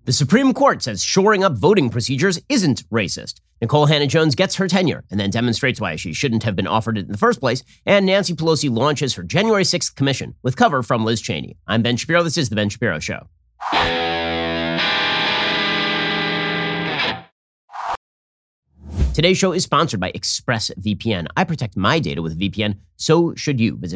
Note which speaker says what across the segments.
Speaker 1: The Supreme Court says shoring up voting procedures isn't racist. Nicole Hannah-Jones gets her tenure and then demonstrates why she shouldn't have been offered it in the first place. And Nancy Pelosi launches her January 6th commission with cover from Liz Cheney. I'm Ben Shapiro. This is The Ben Shapiro Show. Today's show is sponsored by ExpressVPN. I protect my data with VPN. So should you. Visit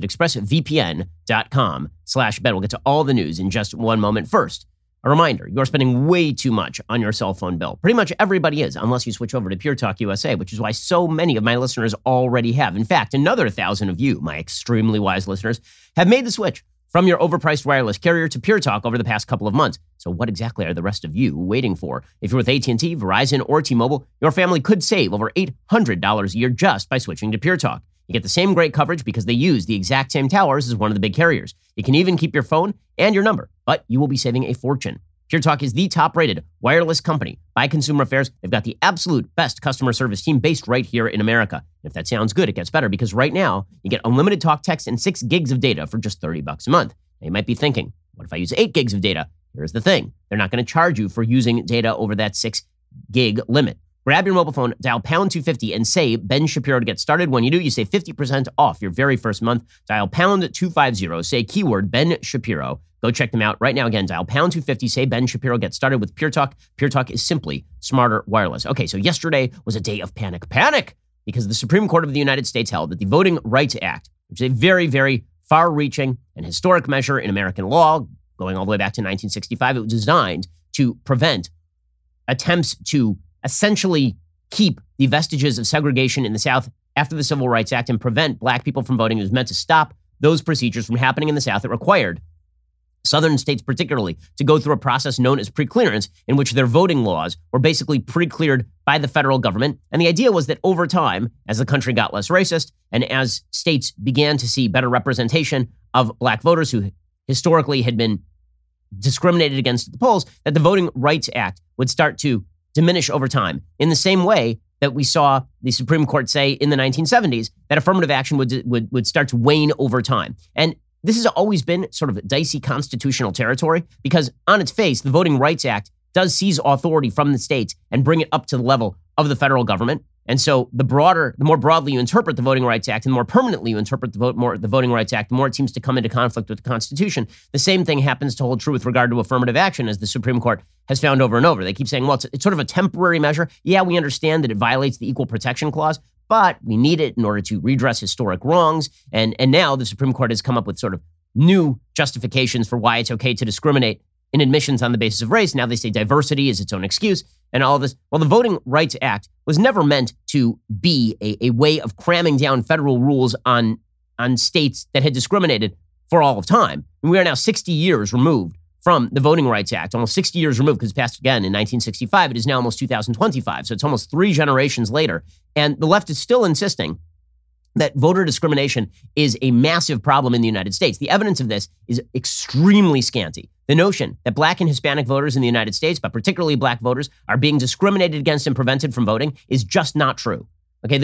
Speaker 1: expressvpn.com/Ben. We'll get to all the news in just one moment. First, a reminder, you're spending way too much on your cell phone bill. Pretty much everybody is, unless you switch over to Pure Talk USA, which is why so many of my listeners already have. In fact, another 1,000 of you, my extremely wise listeners, have made the switch from your overpriced wireless carrier to Pure Talk over the past couple of months. So what exactly are the rest of you waiting for? If you're with AT&T, Verizon, or T-Mobile, your family could save over $800 a year just by switching to Pure Talk. You get the same great coverage because they use the exact same towers as one of the big carriers. You can even keep your phone and your number, but you will be saving a fortune. Pure Talk is the top-rated wireless company by Consumer Affairs. They've got the absolute best customer service team based right here in America. And if that sounds good, it gets better because right now you get unlimited talk, text, and 6 gigs of data for just $30 a month. Now, you might be thinking, what if I use 8 gigs of data? Here's the thing. They're not going to charge you for using data over that 6 gig limit. Grab your mobile phone, dial pound 250 and say Ben Shapiro to get started. When you do, you save 50% off your very first month. Dial pound 250, say keyword Ben Shapiro. Go check them out right now. Again, dial pound 250, say Ben Shapiro, get started with Pure Talk. Pure Talk is simply smarter wireless. Okay, so yesterday was a day of panic, because the Supreme Court of the United States held that the Voting Rights Act, which is a very, very far-reaching and historic measure in American law, going all the way back to 1965, it was designed to prevent attempts to essentially keep the vestiges of segregation in the South after the Civil Rights Act and prevent black people from voting. It was meant to stop those procedures from happening in the South. It required Southern states particularly to go through a process known as preclearance, in which their voting laws were basically pre-cleared by the federal government. And the idea was that over time, as the country got less racist and as states began to see better representation of black voters who historically had been discriminated against at the polls, that the Voting Rights Act would start to diminish over time, in the same way that we saw the Supreme Court say in the 1970s that affirmative action would start to wane over time. And this has always been sort of dicey constitutional territory because on its face, the Voting Rights Act does seize authority from the states and bring it up to the level of the federal government. And so the more broadly you interpret the Voting Rights Act and the more permanently you interpret the Voting Rights Act, the more it seems to come into conflict with the Constitution. The same thing happens to hold true with regard to affirmative action, as the Supreme Court has found over and over. They keep saying, well, it's sort of a temporary measure. Yeah, we understand that it violates the Equal Protection Clause, but we need it in order to redress historic wrongs. And now the Supreme Court has come up with sort of new justifications for why it's okay to discriminate in admissions on the basis of race. Now they say diversity is its own excuse and all this. Well, the Voting Rights Act was never meant to be a way of cramming down federal rules on states that had discriminated for all of time. And we are now 60 years removed from the Voting Rights Act, almost 60 years removed, because it passed again in 1965. It is now almost 2025. So it's almost 3 generations later. And the left is still insisting that voter discrimination is a massive problem in the United States. The evidence of this is extremely scanty. The notion that black and Hispanic voters in the United States, but particularly black voters, are being discriminated against and prevented from voting is just not true. Okay,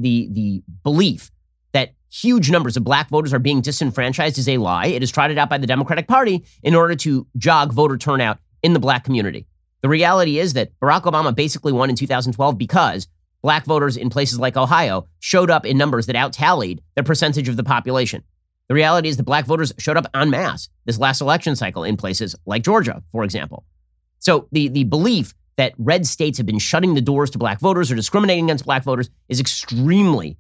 Speaker 1: the belief that huge numbers of black voters are being disenfranchised is a lie. It is trotted out by the Democratic Party in order to jog voter turnout in the black community. The reality is that Barack Obama basically won in 2012 because black voters in places like Ohio showed up in numbers that out-tallied their percentage of the population. The reality is that black voters showed up en masse this last election cycle in places like Georgia, for example. So the belief that red states have been shutting the doors to black voters or discriminating against black voters is extremely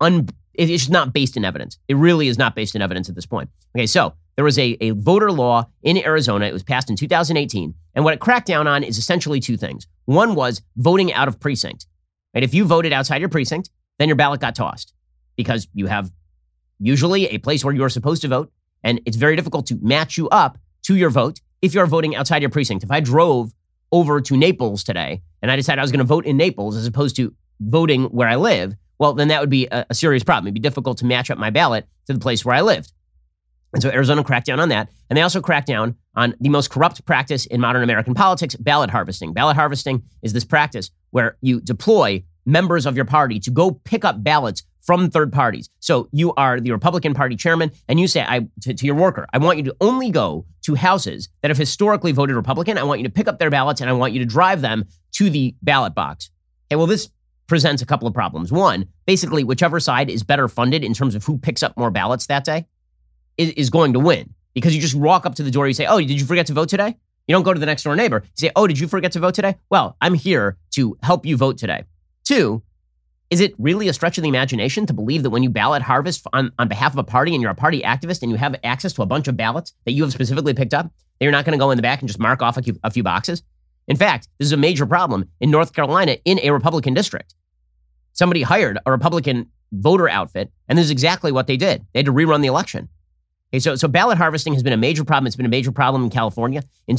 Speaker 1: it's not based in evidence. It really is not based in evidence at this point. Okay, so there was a voter law in Arizona. It was passed in 2018. And what it cracked down on is essentially 2 things. One was voting out of precinct. Right? If you voted outside your precinct, then your ballot got tossed because you have usually a place where you're supposed to vote, and it's very difficult to match you up to your vote if you're voting outside your precinct. If I drove over to Naples today and I decided I was going to vote in Naples as opposed to voting where I live, well, then that would be a serious problem. It'd be difficult to match up my ballot to the place where I lived. And so Arizona cracked down on that. And they also cracked down on the most corrupt practice in modern American politics, ballot harvesting. Ballot harvesting is this practice where you deploy members of your party to go pick up ballots from third parties. So you are the Republican Party chairman, and you say to your worker, I want you to only go to houses that have historically voted Republican. I want you to pick up their ballots, and I want you to drive them to the ballot box. Okay, well, this presents a couple of problems. One, basically, whichever side is better funded in terms of who picks up more ballots that day is going to win, because you just walk up to the door, you say, oh, did you forget to vote today? You don't go to the next door neighbor. You say, oh, did you forget to vote today? Well, I'm here to help you vote today. Two, is it really a stretch of the imagination to believe that when you ballot harvest on behalf of a party and you're a party activist and you have access to a bunch of ballots that you have specifically picked up, that you're not going to go in the back and just mark off a few boxes? In fact, this is a major problem in North Carolina in a Republican district. Somebody hired a Republican voter outfit, and this is exactly what they did. They had to rerun the election. Okay, so ballot harvesting has been a major problem. It's been a major problem in California. In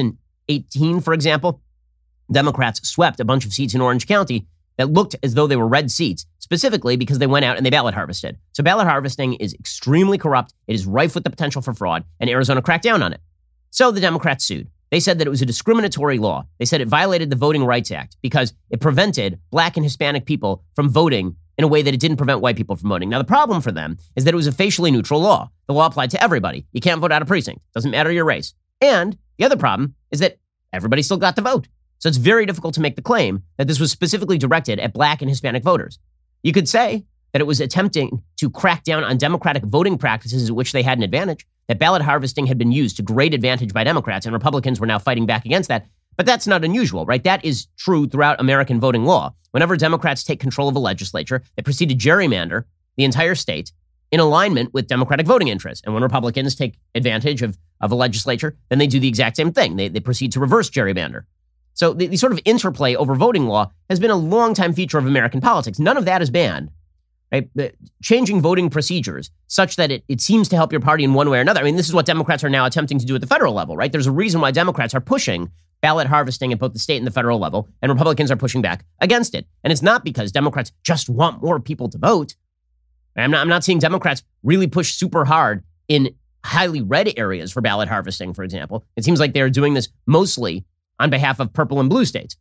Speaker 1: 2018, for example, Democrats swept a bunch of seats in Orange County that looked as though they were red seats, specifically because they went out and they ballot harvested. So ballot harvesting is extremely corrupt. It is rife with the potential for fraud, and Arizona cracked down on it. So the Democrats sued. They said that it was a discriminatory law. They said it violated the Voting Rights Act because it prevented Black and Hispanic people from voting in a way that it didn't prevent white people from voting. Now, the problem for them is that it was a facially neutral law. The law applied to everybody. You can't vote out of precinct. Doesn't matter your race. And the other problem is that everybody still got to vote. So it's very difficult to make the claim that this was specifically directed at Black and Hispanic voters. You could say that it was attempting to crack down on Democratic voting practices at which they had an advantage, that ballot harvesting had been used to great advantage by Democrats, and Republicans were now fighting back against that. But that's not unusual, right? That is true throughout American voting law. Whenever Democrats take control of a legislature, they proceed to gerrymander the entire state in alignment with Democratic voting interests. And when Republicans take advantage of a legislature, then they do the exact same thing. They proceed to reverse gerrymander. So the sort of interplay over voting law has been a long-time feature of American politics. None of that is banned. Right? Changing voting procedures such that it seems to help your party in one way or another. I mean, this is what Democrats are now attempting to do at the federal level, right? There's a reason why Democrats are pushing ballot harvesting at both the state and the federal level, and Republicans are pushing back against it. And it's not because Democrats just want more people to vote. I'm not seeing Democrats really push super hard in highly red areas for ballot harvesting, for example. It seems like they're doing this mostly on behalf of purple and blue states.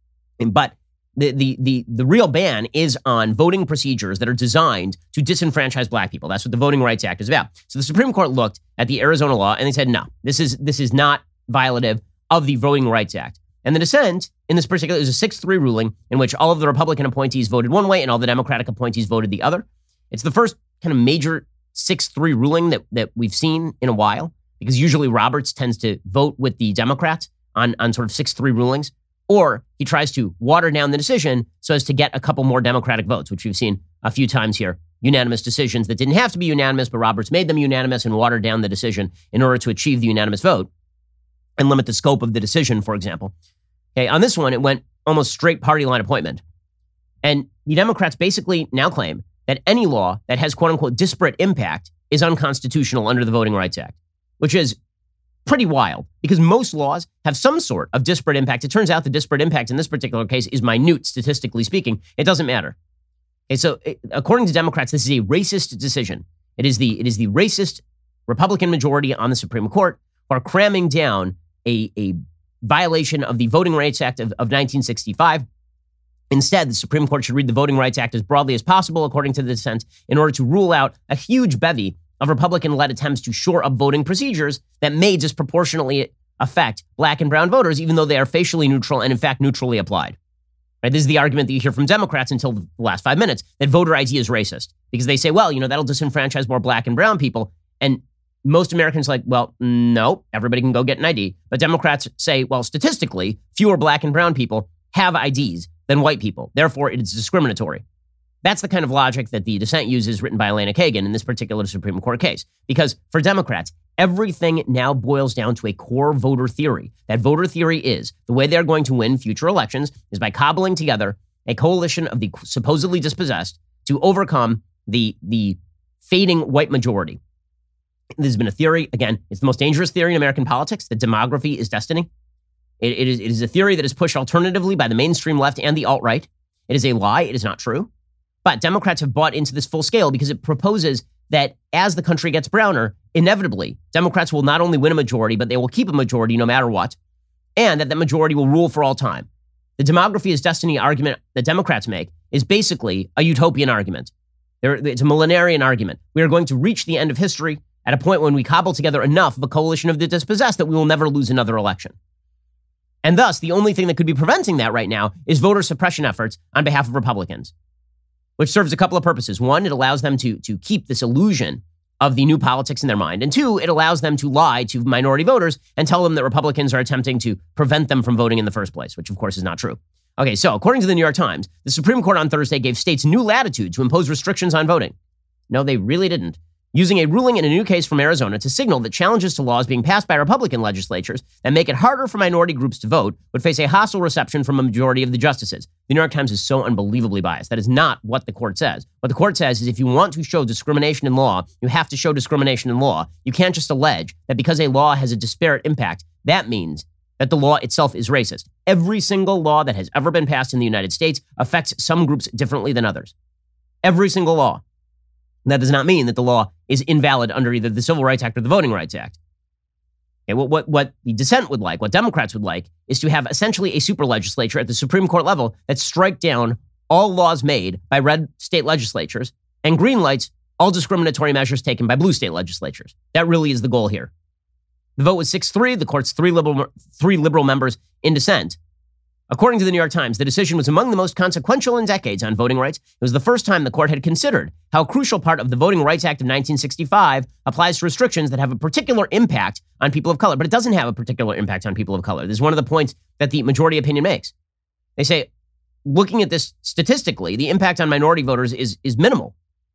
Speaker 1: But the real ban is on voting procedures that are designed to disenfranchise Black people. That's what the Voting Rights Act is about. So the Supreme Court looked at the Arizona law and they said, no, this is not violative of the Voting Rights Act. And the dissent in this particular, it was a 6-3 ruling in which all of the Republican appointees voted one way and all the Democratic appointees voted the other. It's the first kind of major 6-3 ruling that we've seen in a while, because usually Roberts tends to vote with the Democrats on sort of 6-3 rulings, or he tries to water down the decision so as to get a couple more Democratic votes, which we've seen a few times here. Unanimous decisions that didn't have to be unanimous, but Roberts made them unanimous and watered down the decision in order to achieve the unanimous vote and limit the scope of the decision, for example. Okay, on this one, it went almost straight party line appointment. And the Democrats basically now claim that any law that has quote-unquote disparate impact is unconstitutional under the Voting Rights Act, which is pretty wild because most laws have some sort of disparate impact. It turns out the disparate impact in this particular case is minute, statistically speaking. It doesn't matter. Okay, so according to Democrats, this is a racist decision. It is the racist Republican majority on the Supreme Court who are cramming down a violation of the Voting Rights Act of 1965. Instead, the Supreme Court should read the Voting Rights Act as broadly as possible, according to the dissent, in order to rule out a huge bevy of Republican-led attempts to shore up voting procedures that may disproportionately affect Black and brown voters, even though they are facially neutral and, in fact, neutrally applied. Right? This is the argument that you hear from Democrats until the last 5 minutes, that voter ID is racist, because they say, well, that'll disenfranchise more Black and brown people. And most Americans are like, well, no, everybody can go get an ID. But Democrats say, well, statistically, fewer Black and brown people have IDs than white people. Therefore, it is discriminatory. That's the kind of logic that the dissent uses, written by Elena Kagan in this particular Supreme Court case. Because for Democrats, everything now boils down to a core voter theory. That voter theory is the way they're going to win future elections is by cobbling together a coalition of the supposedly dispossessed to overcome the fading white majority. This has been a theory. Again, it's the most dangerous theory in American politics, that demography is destiny. It is a theory that is pushed alternatively by the mainstream left and the alt-right. It is a lie. It is not true. But Democrats have bought into this full scale because it proposes that as the country gets browner, inevitably, Democrats will not only win a majority, but they will keep a majority no matter what, and that majority will rule for all time. The demography is destiny argument that Democrats make is basically a utopian argument. It's a millenarian argument. We are going to reach the end of history at a point when we cobble together enough of a coalition of the dispossessed that we will never lose another election. And thus, the only thing that could be preventing that right now is voter suppression efforts on behalf of Republicans, which serves a couple of purposes. One, it allows them to keep this illusion of the new politics in their mind. And two, it allows them to lie to minority voters and tell them that Republicans are attempting to prevent them from voting in the first place, which of course is not true. Okay, so according to the New York Times, the Supreme Court on Thursday gave states new latitude to impose restrictions on voting. No, they really didn't. Using a ruling in a new case from Arizona to signal that challenges to laws being passed by Republican legislatures that make it harder for minority groups to vote would face a hostile reception from a majority of the justices. The New York Times is so unbelievably biased. That is not what the court says. What the court says is if you want to show discrimination in law, you have to show discrimination in law. You can't just allege that because a law has a disparate impact, that means that the law itself is racist. Every single law that has ever been passed in the United States affects some groups differently than others. Every single law. That does not mean that the law is invalid under either the Civil Rights Act or the Voting Rights Act. Okay, what the dissent would like, what Democrats would like, is to have essentially a super legislature at the Supreme Court level that strike down all laws made by red state legislatures and green lights all discriminatory measures taken by blue state legislatures. That really is the goal here. The vote was 6-3, the court's three liberal members in dissent. According to the New York Times, the decision was among the most consequential in decades on voting rights. It was the first time the court had considered how a crucial part of the Voting Rights Act of 1965 applies to restrictions that have a particular impact on people of color, but it doesn't have a particular impact on people of color. This is one of the points that the majority opinion makes. They say, looking at this statistically, the impact on minority voters is minimal.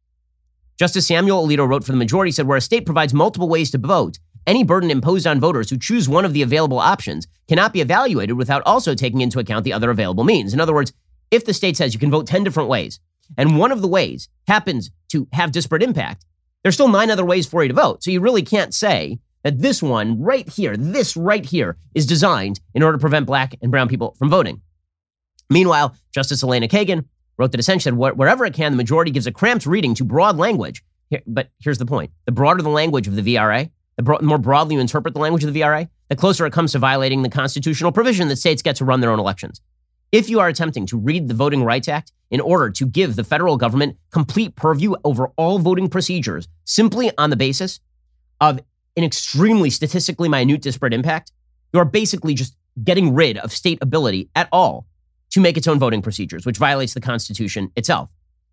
Speaker 1: Justice Samuel Alito wrote for the majority, said, where a state provides multiple ways to vote, any burden imposed on voters who choose one of the available options cannot be evaluated without also taking into account the other available means. In other words, if the state says you can vote 10 different ways, and one of the ways happens to have disparate impact, there's still 9 other ways for you to vote. So you really can't say that this one right here, this right here, is designed in order to prevent black and brown people from voting. Meanwhile, Justice Elena Kagan wrote the dissent, said, wherever it can, the majority gives a cramped reading to broad language. But here's the point. The broader the language of the VRA, the more broadly you interpret the language of the VRA, the closer it comes to violating the constitutional provision that states get to run their own elections. If you are attempting to read the Voting Rights Act in order to give the federal government complete purview over all voting procedures simply on the basis of an extremely statistically minute disparate impact, you are basically just getting rid of state ability at all to make its own voting procedures, which violates the Constitution itself.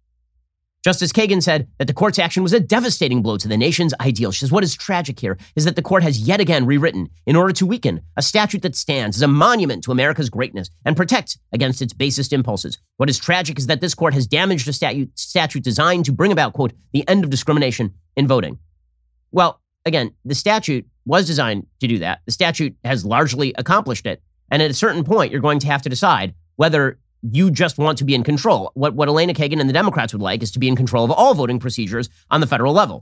Speaker 1: Justice Kagan said that the court's action was a devastating blow to the nation's ideal. She says, what is tragic here is that the court has yet again rewritten in order to weaken a statute that stands as a monument to America's greatness and protects against its basest impulses. What is tragic is that this court has damaged a statute designed to bring about, quote, the end of discrimination in voting. Well, again, the statute was designed to do that. The statute has largely accomplished it. And at a certain point, you're going to have to decide whether you just want to be in control. What Elena Kagan and the Democrats would like is to be in control of all voting procedures on the federal level.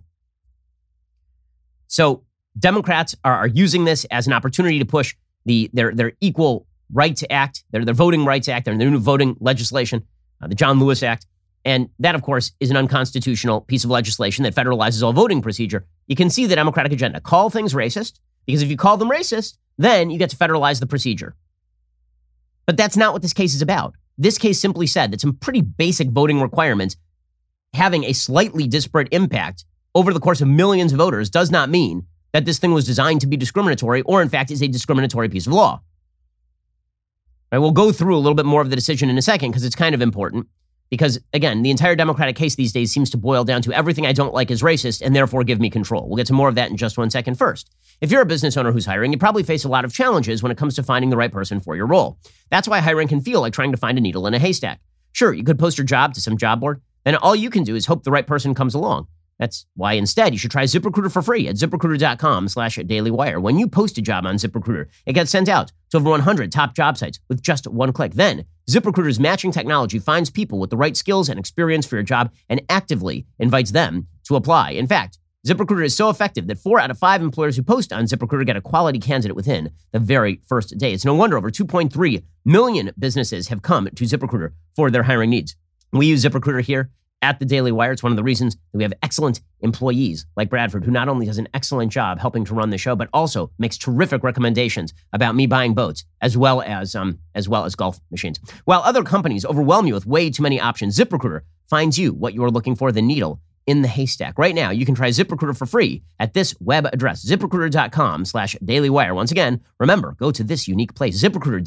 Speaker 1: So Democrats are using this as an opportunity to push their Equal Rights Act, their Voting Rights Act, their new voting legislation, the John Lewis Act. And that, of course, is an unconstitutional piece of legislation that federalizes all voting procedure. You can see the Democratic agenda. Call things racist, because if you call them racist, then you get to federalize the procedure. But that's not what this case is about. This case simply said that some pretty basic voting requirements having a slightly disparate impact over the course of millions of voters does not mean that this thing was designed to be discriminatory or, in fact, is a discriminatory piece of law. Right, we'll go through a little bit more of the decision in a second because it's kind of important. Because, again, the entire Democratic case these days seems to boil down to everything I don't like is racist and therefore give me control. We'll get to more of that in just 1 second. First, if you're a business owner who's hiring, you probably face a lot of challenges when it comes to finding the right person for your role. That's why hiring can feel like trying to find a needle in a haystack. Sure, you could post your job to some job board, then all you can do is hope the right person comes along. That's why instead you should try ZipRecruiter for free at ZipRecruiter.com/dailywire. When you post a job on ZipRecruiter, it gets sent out to over 100 top job sites with just one click. Then ZipRecruiter's matching technology finds people with the right skills and experience for your job and actively invites them to apply. In fact, ZipRecruiter is so effective that 4 out of 5 employers who post on ZipRecruiter get a quality candidate within the very first day. It's no wonder over 2.3 million businesses have come to ZipRecruiter for their hiring needs. We use ZipRecruiter here at the Daily Wire. It's one of the reasons that we have excellent employees like Bradford, who not only does an excellent job helping to run the show, but also makes terrific recommendations about me buying boats as well as golf machines. While other companies overwhelm you with way too many options, ZipRecruiter finds you what you are looking for, the needle in the haystack. Right now, you can try ZipRecruiter for free at this web address, ZipRecruiter.com/dailywire. Once again, remember, go to this unique place,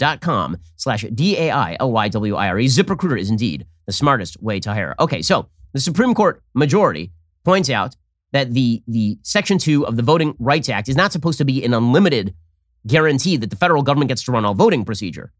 Speaker 1: ZipRecruiter.com/DAILYWIRE. ZipRecruiter is indeed the smartest way to hire. Okay, so the Supreme Court majority points out that the Section 2 of the Voting Rights Act is not supposed to be an unlimited guarantee that the federal government gets to run all voting procedure.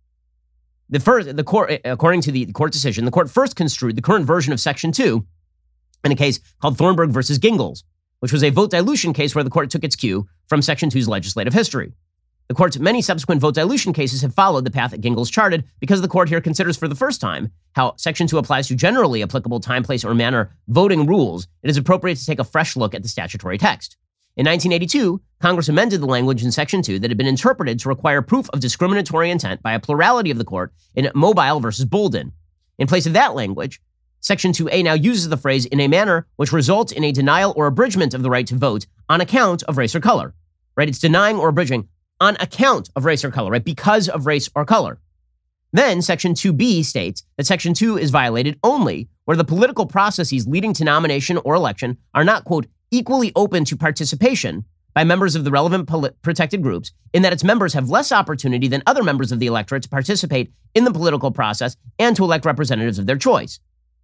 Speaker 1: The court, according to the court decision, the court first construed the current version of Section 2 in a case called Thornburg versus Gingles, which was a vote dilution case where the court took its cue from Section 2's legislative history. The court's many subsequent vote dilution cases have followed the path that Gingles charted because the court here considers for the first time how Section 2 applies to generally applicable time, place, or manner voting rules. It is appropriate to take a fresh look at the statutory text. In 1982, Congress amended the language in Section 2 that had been interpreted to require proof of discriminatory intent by a plurality of the court in Mobile versus Bolden. In place of that language, Section 2A now uses the phrase in a manner which results in a denial or abridgment of the right to vote on account of race or color, right? It's denying or abridging on account of race or color, right? Because of race or color. Then Section 2B states that Section 2 is violated only where the political processes leading to nomination or election are not, quote, equally open to participation by members of the relevant protected groups, in that its members have less opportunity than other members of the electorate to participate in the political process and to elect representatives of their choice.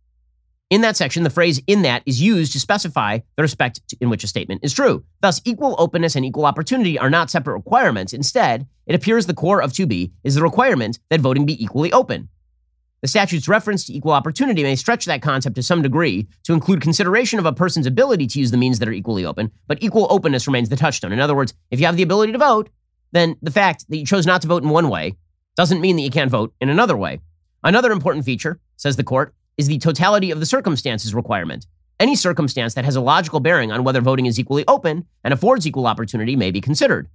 Speaker 1: In that section, the phrase "in that" is used to specify the respect in which a statement is true. Thus, equal openness and equal opportunity are not separate requirements. Instead, it appears the core of 2B is the requirement that voting be equally open. The statute's reference to equal opportunity may stretch that concept to some degree to include consideration of a person's ability to use the means that are equally open, but equal openness remains the touchstone. In other words, if you have the ability to vote, then the fact that you chose not to vote in one way doesn't mean that you can't vote in another way. Another important feature, says the court, is the totality of the circumstances requirement. Any circumstance that has a logical bearing on whether voting is equally open and affords equal opportunity may be considered.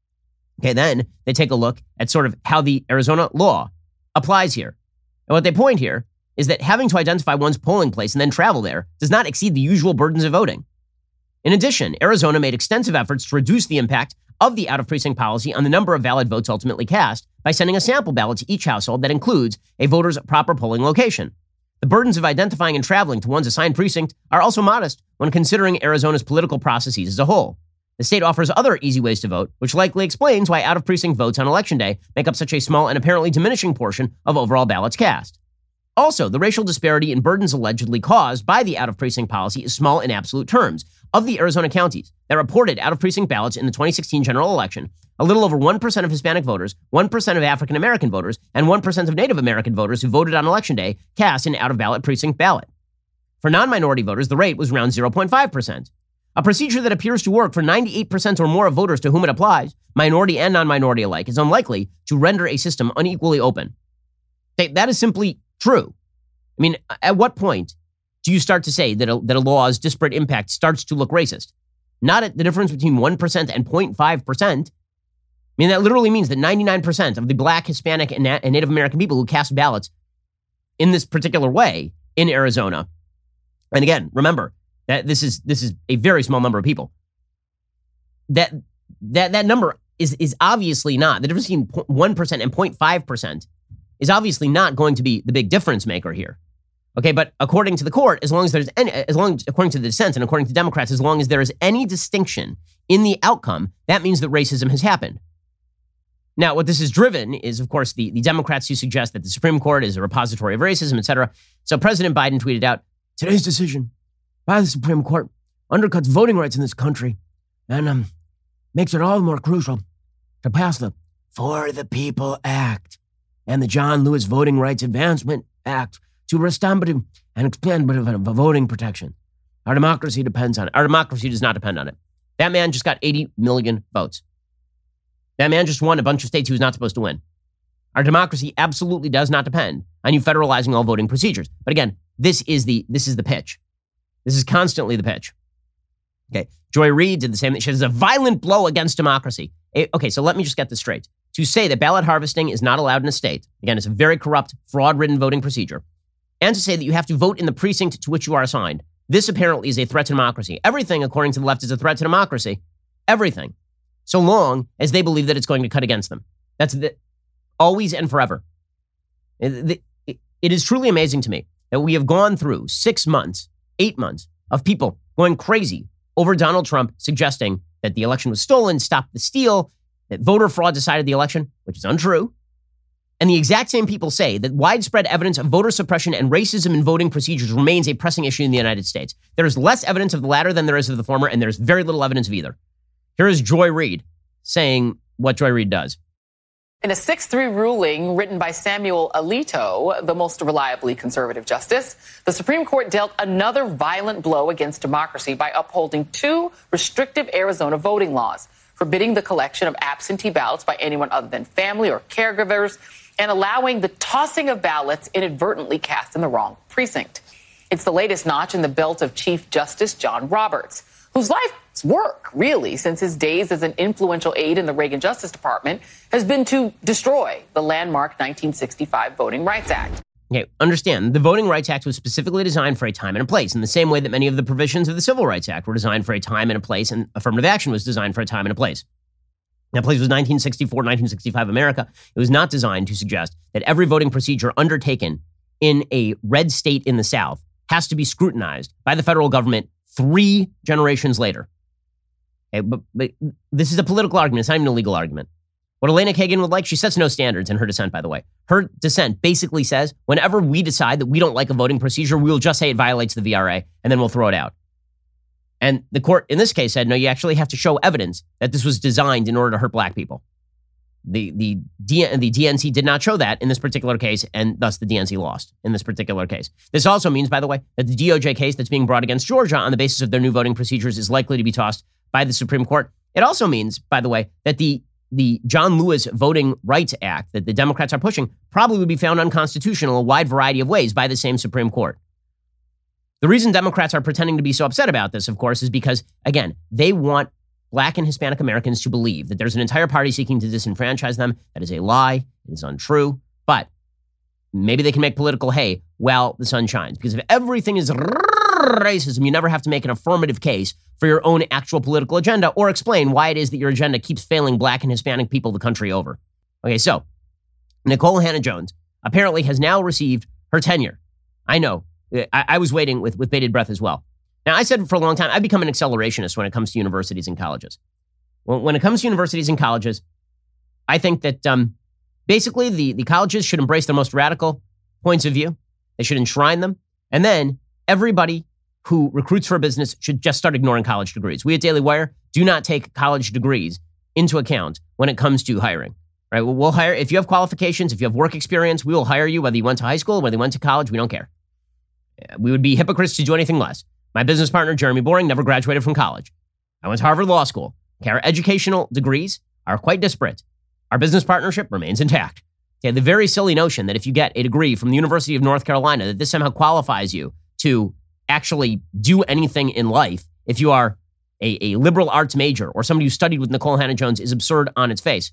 Speaker 1: Okay, then they take a look at sort of how the Arizona law applies here. And what they point here is that having to identify one's polling place and then travel there does not exceed the usual burdens of voting. In addition, Arizona made extensive efforts to reduce the impact of the out-of-precinct policy on the number of valid votes ultimately cast by sending a sample ballot to each household that includes a voter's proper polling location. The burdens of identifying and traveling to one's assigned precinct are also modest when considering Arizona's political processes as a whole. The state offers other easy ways to vote, which likely explains why out-of-precinct votes on Election Day make up such a small and apparently diminishing portion of overall ballots cast. Also, the racial disparity in burdens allegedly caused by the out-of-precinct policy is small in absolute terms. Of the Arizona counties that reported out-of-precinct ballots in the 2016 general election, a little over 1% of Hispanic voters, 1% of African American voters, and 1% of Native American voters who voted on Election Day cast an out-of-ballot precinct ballot. For non-minority voters, the rate was around 0.5%. A procedure that appears to work for 98% or more of voters to whom it applies, minority and non-minority alike, is unlikely to render a system unequally open. That is simply true. I mean, at what point do you start to say that a law's disparate impact starts to look racist? Not at the difference between 1% and 0.5%. I mean, that literally means that 99% of the Black, Hispanic, and Native American people who cast ballots in this particular way in Arizona, and again, remember that this is a very small number of people, that number is obviously not, the difference between 1% and 0.5% is obviously not going to be the big difference maker here. Okay, but according to the court, according to the dissent and according to Democrats, as long as there is any distinction in the outcome, that means that racism has happened. Now, what this is driven is, of course, the Democrats who suggest that the Supreme Court is a repository of racism, et cetera. So President Biden tweeted out, "Today's decision by the Supreme Court undercuts voting rights in this country and makes it all the more crucial to pass the For the People Act and the John Lewis Voting Rights Advancement Act to respond and expand voting protection. Our democracy depends on it. Our democracy does not depend on it." That man just got 80 million votes. That man just won a bunch of states he was not supposed to win. Our democracy absolutely does not depend on you federalizing all voting procedures. But again, this is the pitch. This is constantly the pitch. Okay, Joy Reid did the same thing. She says a violent blow against democracy. Okay, so let me just get this straight. To say that ballot harvesting is not allowed in a state, again, it's a very corrupt, fraud-ridden voting procedure. and to say that you have to vote in the precinct to which you are assigned. This apparently is a threat to democracy. Everything, according to the left, is a threat to democracy. Everything. So long as they believe that it's going to cut against them. That's always and forever. It is truly amazing to me that we have gone through 6 months, 8 months of people going crazy over Donald Trump suggesting that the election was stolen, stop the steal, that voter fraud decided the election, which is untrue. And the exact same people say that widespread evidence of voter suppression and racism in voting procedures remains a pressing issue in the United States. There is less evidence of the latter than there is of the former, and there's very little evidence of either. Here is Joy Reid saying what Joy Reid does.
Speaker 2: In a 6-3 ruling written by Samuel Alito, the most reliably conservative justice, the Supreme Court dealt another violent blow against democracy by upholding 2 restrictive Arizona voting laws, forbidding the collection of absentee ballots by anyone other than family or caregivers, and allowing the tossing of ballots inadvertently cast in the wrong precinct. It's the latest notch in the belt of Chief Justice John Roberts, whose life's work, really, since his days as an influential aide in the Reagan Justice Department, has been to destroy the landmark 1965 Voting Rights Act.
Speaker 1: Okay, understand, the Voting Rights Act was specifically designed for a time and a place, in the same way that many of the provisions of the Civil Rights Act were designed for a time and a place, and affirmative action was designed for a time and a place. That place was 1964, 1965 America. It was not designed to suggest that every voting procedure undertaken in a red state in the South has to be scrutinized by the federal government 3 generations later. Okay, but this is a political argument. It's not even a legal argument. What Elena Kagan would like, she sets no standards in her dissent, by the way. Her dissent basically says, whenever we decide that we don't like a voting procedure, we will just say it violates the VRA, and then we'll throw it out. And the court, in this case, said, no, you actually have to show evidence that this was designed in order to hurt black people. The DNC did not show that in this particular case, and thus the DNC lost in this particular case. This also means, by the way, that the DOJ case that's being brought against Georgia on the basis of their new voting procedures is likely to be tossed by the Supreme Court. It also means, by the way, that the John Lewis Voting Rights Act that the Democrats are pushing probably would be found unconstitutional in a wide variety of ways by the same Supreme Court. The reason Democrats are pretending to be so upset about this, of course, is because, again, they want Black and Hispanic Americans to believe that there's an entire party seeking to disenfranchise them. That is a lie. It is untrue. But maybe they can make political hay while the sun shines. Because if everything is racism, you never have to make an affirmative case for your own actual political agenda or explain why it is that your agenda keeps failing Black and Hispanic people the country over. Okay, so Nikole Hannah-Jones apparently has now received her tenure. I know. I was waiting with bated breath as well. Now, I said for a long time, I've become an accelerationist when it comes to universities and colleges. When it comes to universities and colleges, I think that basically the colleges should embrace their most radical points of view. They should enshrine them. And then everybody who recruits for a business should just start ignoring college degrees. We at Daily Wire do not take college degrees into account when it comes to hiring. Right? We'll hire, if you have qualifications, if you have work experience, we will hire you whether you went to high school, whether you went to college, we don't care. We would be hypocrites to do anything less. My business partner, Jeremy Boring, never graduated from college. I went to Harvard Law School. Okay, our educational degrees are quite disparate. Our business partnership remains intact. Okay, the very silly notion that if you get a degree from the University of North Carolina, that this somehow qualifies you to actually do anything in life if you are a liberal arts major or somebody who studied with Nikole Hannah-Jones is absurd on its face.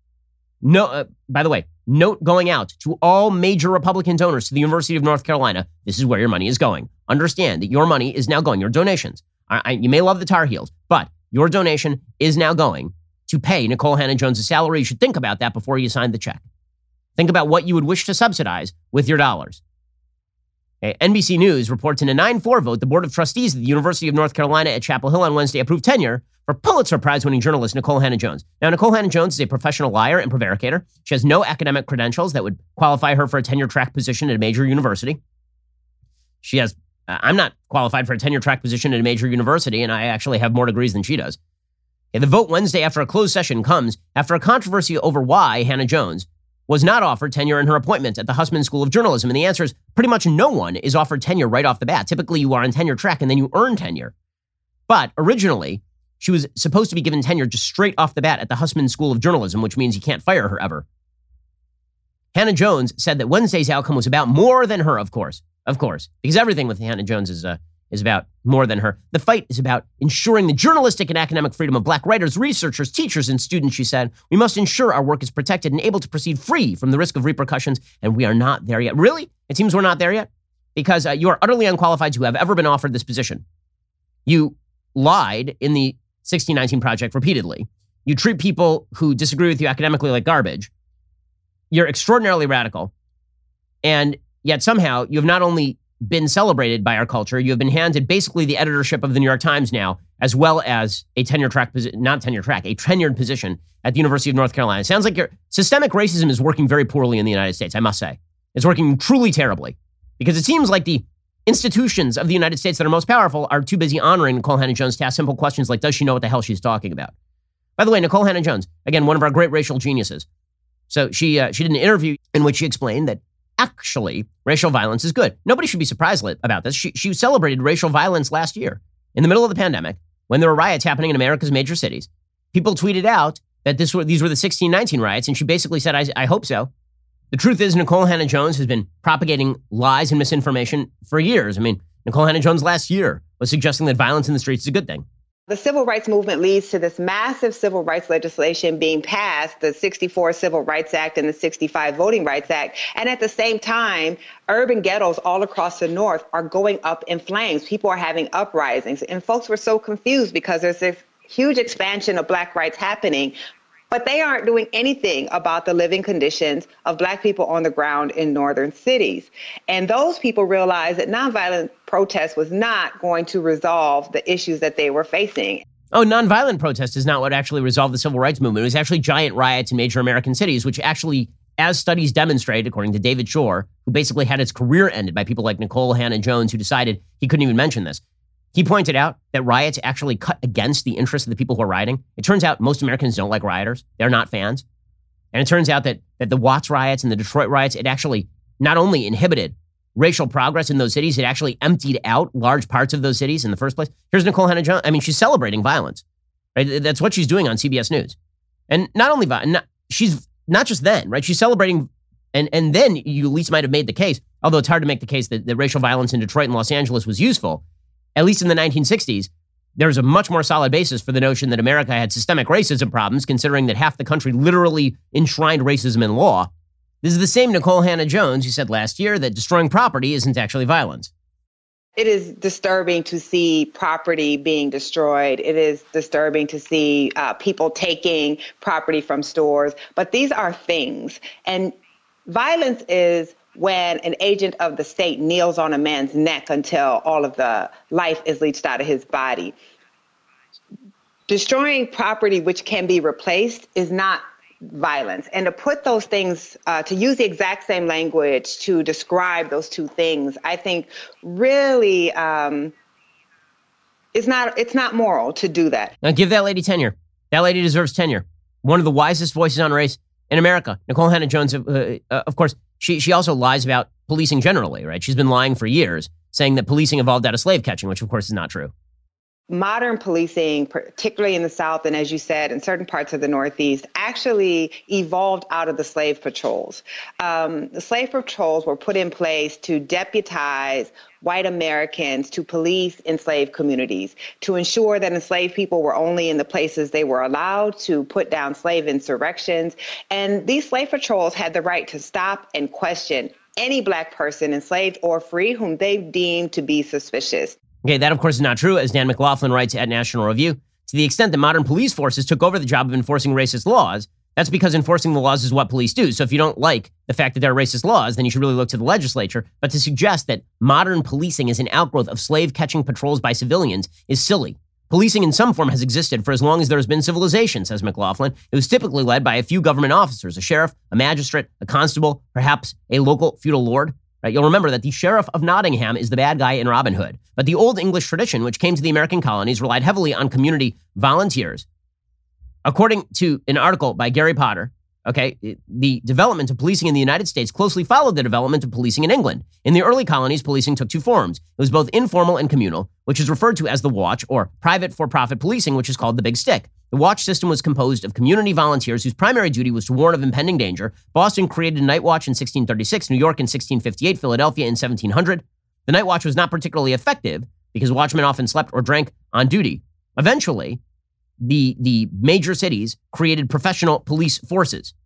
Speaker 1: No, by the way, note going out to all major Republican donors to the University of North Carolina, this is where your money is going. Understand that your money is now going, your donations. You may love the Tar Heels, but your donation is now going to pay Nikole Hannah-Jones' salary. You should think about that before you sign the check. Think about what you would wish to subsidize with your dollars. Okay, NBC News reports in a 9-4 vote, the Board of Trustees of the University of North Carolina at Chapel Hill on Wednesday approved tenure for Pulitzer Prize-winning journalist Nikole Hannah-Jones. Now, Nikole Hannah-Jones is a professional liar and prevaricator. She has no academic credentials that would qualify her for a tenure-track position at a major university. She has, I'm not qualified for a tenure-track position at a major university, and I actually have more degrees than she does. Okay, the vote Wednesday after a closed session comes after a controversy over why Hannah-Jones was not offered tenure in her appointment at the Hussman School of Journalism. And the answer is pretty much no one is offered tenure right off the bat. Typically, you are on tenure track and then you earn tenure. But originally, she was supposed to be given tenure just straight off the bat at the Hussman School of Journalism, which means you can't fire her ever. Hannah-Jones said that Wednesday's outcome was about more than her, of course, because everything with Hannah-Jones is about more than her. The fight is about ensuring the journalistic and academic freedom of Black writers, researchers, teachers, and students, she said. We must ensure our work is protected and able to proceed free from the risk of repercussions, and we are not there yet. Really? It seems we're not there yet? because you are utterly unqualified to have ever been offered this position. You lied in the 1619 Project repeatedly. You treat people who disagree with you academically like garbage. You're extraordinarily radical. And yet somehow you have not only been celebrated by our culture, you have been handed basically the editorship of the New York Times now, as well as a tenured position at the University of North Carolina. It sounds like your systemic racism is working very poorly in the United States, I must say. It's working truly terribly, because it seems like the institutions of the United States that are most powerful are too busy honoring Nikole Hannah-Jones to ask simple questions like, does she know what the hell she's talking about? By the way, Nikole Hannah-Jones, again, one of our great racial geniuses. So she did an interview in which she explained that actually racial violence is good. Nobody should be surprised about this. She celebrated racial violence last year in the middle of the pandemic when there were riots happening in America's major cities. People tweeted out that these were the 1619 riots, and she basically said, I hope so. The truth is, Nikole Hannah-Jones has been propagating lies and misinformation for years. I mean, Nikole Hannah-Jones last year was suggesting that violence in the streets is a good thing.
Speaker 3: The civil rights movement leads to this massive civil rights legislation being passed, the 64 Civil Rights Act and the 65 Voting Rights Act. And at the same time, urban ghettos all across the North are going up in flames. People are having uprisings. And folks were so confused because there's this huge expansion of Black rights happening, but they aren't doing anything about the living conditions of Black people on the ground in northern cities. And those people realized that nonviolent protest was not going to resolve the issues that they were facing.
Speaker 1: Oh, nonviolent protest is not what actually resolved the civil rights movement. It was actually giant riots in major American cities, which actually, as studies demonstrate, according to David Shore, who basically had his career ended by people like Nikole Hannah-Jones, who decided he couldn't even mention this. He pointed out that riots actually cut against the interests of the people who are rioting. It turns out most Americans don't like rioters. They're not fans. And it turns out that the Watts riots and the Detroit riots, it actually not only inhibited racial progress in those cities, it actually emptied out large parts of those cities in the first place. Here's Nikole Hannah-Jones. I mean, she's celebrating violence. Right? That's what she's doing on CBS News. And not only she's not just then, right? She's celebrating, and then you at least might have made the case, although it's hard to make the case that racial violence in Detroit and Los Angeles was useful. At least in the 1960s, there's a much more solid basis for the notion that America had systemic racism problems, considering that half the country literally enshrined racism in law. This is the same Nikole Hannah-Jones who said last year that destroying property isn't actually violence.
Speaker 3: It is disturbing to see property being destroyed. It is disturbing to see people taking property from stores. But these are things. And violence is when an agent of the state kneels on a man's neck until all of the life is leached out of his body. Destroying property which can be replaced is not violence. And to put those things, to use the exact same language to describe those two things, I think really it's not moral to do that.
Speaker 1: Now give that lady tenure. That lady deserves tenure. One of the wisest voices on race in America. Nikole Hannah-Jones, of course, she also lies about policing generally, right? She's been lying for years, saying that policing evolved out of slave catching, which of course is not true.
Speaker 3: Modern policing, particularly in the South, and as you said, in certain parts of the Northeast, actually evolved out of the slave patrols. The slave patrols were put in place to deputize white Americans to police enslaved communities, to ensure that enslaved people were only in the places they were allowed, to put down slave insurrections. And these slave patrols had the right to stop and question any Black person, enslaved or free, whom they deemed to be suspicious.
Speaker 1: Okay, that of course is not true, as Dan McLaughlin writes at National Review. To the extent that modern police forces took over the job of enforcing racist laws, that's because enforcing the laws is what police do. So if you don't like the fact that there are racist laws, then you should really look to the legislature. But to suggest that modern policing is an outgrowth of slave-catching patrols by civilians is silly. Policing in some form has existed for as long as there has been civilization, says McLaughlin. It was typically led by a few government officers, a sheriff, a magistrate, a constable, perhaps a local feudal lord. Right? You'll remember that the Sheriff of Nottingham is the bad guy in Robin Hood. But the old English tradition, which came to the American colonies, relied heavily on community volunteers. According to an article by Gary Potter, the development of policing in the United States closely followed the development of policing in England. In the early colonies, policing took two forms. It was both informal and communal, which is referred to as the watch, or private for-profit policing, which is called the big stick. The watch system was composed of community volunteers whose primary duty was to warn of impending danger. Boston created Night Watch in 1636, New York in 1658, Philadelphia in 1700. The Night Watch was not particularly effective because watchmen often slept or drank on duty. Eventually, the major cities created professional police forces.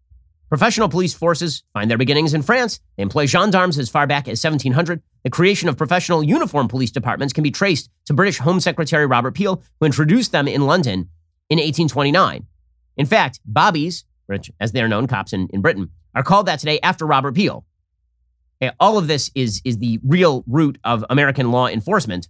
Speaker 1: Professional police forces find their beginnings in France. They employ gendarmes as far back as 1700. The creation of professional uniform police departments can be traced to British Home Secretary Robert Peel, who introduced them in London in 1829. In fact, bobbies, which, as they are known, cops in Britain, are called that today after Robert Peel. Okay, all of this is the real root of American law enforcement.